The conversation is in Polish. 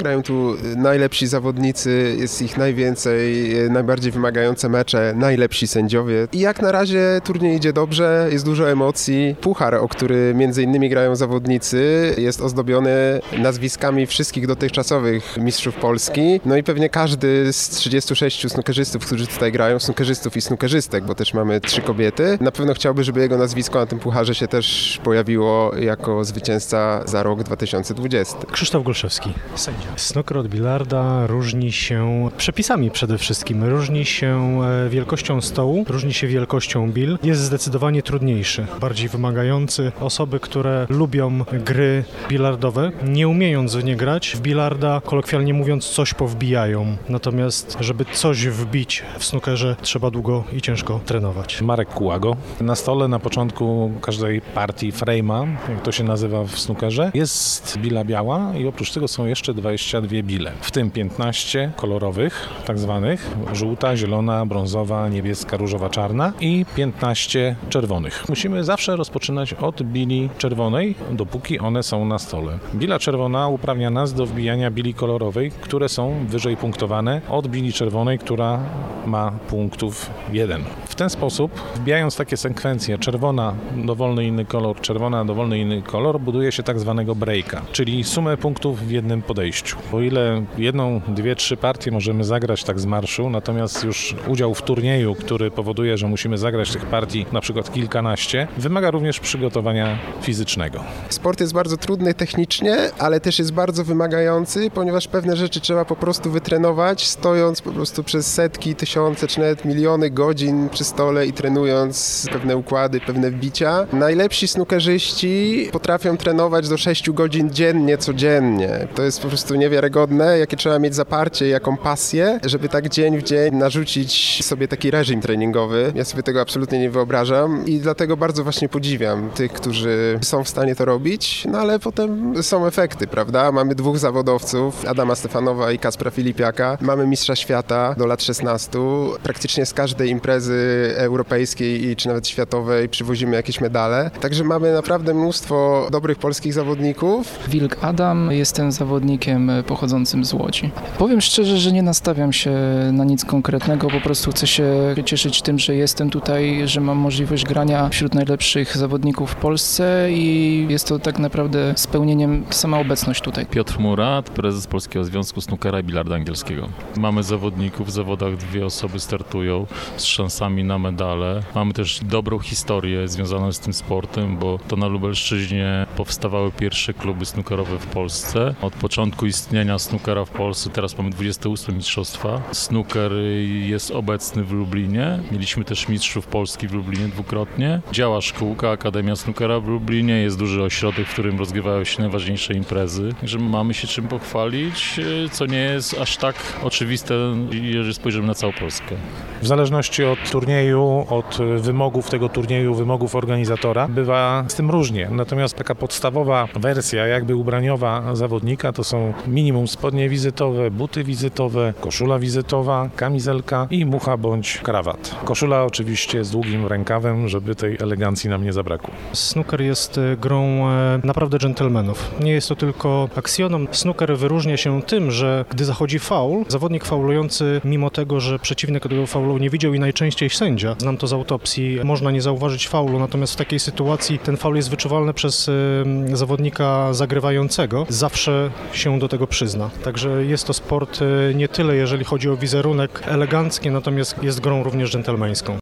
Grają tu najlepsi zawodnicy, jest ich najwięcej, najbardziej wymagające mecze, najlepsi sędziowie. I jak na razie turniej idzie dobrze, jest dużo emocji. Puchar, o który między innymi grają zawodnicy, jest ozdobiony nazwiskami wszystkich dotychczasowych mistrzów Polski. No i pewnie każdy z 36 snookerzystów, którzy tutaj grają, snookerzystów i snookerzystek, bo też mamy 3 kobiety, na pewno chciałby, żeby jego nazwisko na tym pucharze się też pojawiło jako zwycięzca za rok 2020. Krzysztof Golszewski, sędzia. Snooker od bilarda różni się przepisami przede wszystkim, różni się wielkością stołu, różni się wielkością bil, jest zdecydowanie trudniejszy, bardziej wymagający. Osoby, które lubią gry bilardowe, nie umiejąc w nie grać, w bilarda, kolokwialnie mówiąc, coś powbijają. Natomiast, żeby coś wbić w snookerze, trzeba długo i ciężko trenować. Marek Kułago. Na stole na początku każdej partii frame'a, jak to się nazywa w snookerze, jest bila biała i oprócz tego są jeszcze 22 bile, w tym 15 kolorowych, tak zwanych, żółta, zielona, brązowa, niebieska, różowa, czarna i 15 czerwonych. Musimy zawsze rozpoczynać od bili czerwonej, dopóki one są na stole. Bila czerwona uprawnia nas do wbijania bili kolorowej, które są wyżej punktowane od bili czerwonej, która ma punktów 1. W ten sposób, wbijając takie sekwencje czerwona, dowolny inny kolor, czerwona, dowolny inny kolor, buduje się tak zwanego breaka, czyli sumę punktów w jednym podejściu. O ile 1, 2, 3 partie możemy zagrać tak z marszu, natomiast już udział w turnieju, który powoduje, że musimy zagrać tych partii na przykład kilkanaście, wymaga również przygotowania fizycznego. Sport jest bardzo trudny technicznie, ale też jest bardzo wymagający, ponieważ pewne rzeczy trzeba po prostu wytrenować, stojąc po prostu przez setki, tysiące czy nawet miliony godzin przy stole i trenując pewne układy, pewne wbicia. Najlepsi snookerzyści potrafią trenować do 6 godzin dziennie, codziennie. To jest po prostu niewiarygodne, jakie trzeba mieć zaparcie, jaką pasję, żeby tak dzień w dzień narzucić sobie taki reżim treningowy. Ja sobie tego absolutnie nie wyobrażam i dlatego bardzo właśnie podziwiam tych, którzy są w stanie to robić, no ale potem są efekty, prawda? Mamy 2 zawodowców, Adama Stefanowa i Kacpra Filipiaka. Mamy mistrza świata do lat 16. Praktycznie z każdej imprezy europejskiej czy nawet światowej przywozimy jakieś medale. Także mamy naprawdę mnóstwo dobrych polskich zawodników. Wilk Adam, jestem zawodnikiem pochodzącym z Łodzi. Powiem szczerze, że nie nastawiam się na nic konkretnego, po prostu chcę się cieszyć tym, że jestem tutaj, że mam możliwość grania wśród najlepszych zawodników w Polsce i jest to tak naprawdę spełnieniem sama obecność tutaj. Piotr Murat, prezes Polskiego Związku Snookera i Bilarda Angielskiego. Mamy zawodników, w zawodach 2 osoby startują z szansami na medale. Mamy też dobrą historię związaną z tym sportem, bo to na Lubelszczyźnie powstawały pierwsze kluby snookerowe w Polsce. Od początku istnienia snookera w Polsce, teraz mamy 28 mistrzostwa. Snooker jest obecny w Lublinie. Mieliśmy też mistrzów Polski w Lublinie dwukrotnie. Działa szkółka, Akademia Snookera w Lublinie. Jest duży ośrodek, w którym rozgrywają się najważniejsze imprezy. Także mamy się czym pochwalić, co nie jest aż tak oczywiste, jeżeli spojrzymy na całą Polskę. W zależności od turnieju, od wymogów tego turnieju, wymogów organizatora, bywa z tym różnie. Natomiast taka podstawowa wersja, jakby ubraniowa zawodnika, to są minimum spodnie wizytowe, buty wizytowe, koszula wizytowa, kamizelka i mucha bądź krawat. Koszula oczywiście z długim rękawem, żeby tej elegancji nam nie zabrakło. Snooker jest grą naprawdę dżentelmenów. Nie jest to tylko aksjonom. Snooker wyróżnia się tym, że gdy zachodzi faul, zawodnik faulujący, mimo tego, że przeciwnik tego faulu nie widział i najczęściej sędzia, znam to z autopsji, można nie zauważyć faulu, natomiast w takiej sytuacji ten faul jest wyczuwalny przez zawodnika zagrywającego. Zawsze się do tego przyzna. Także jest to sport nie tyle, jeżeli chodzi o wizerunek elegancki, natomiast jest grą również dżentelmeńską.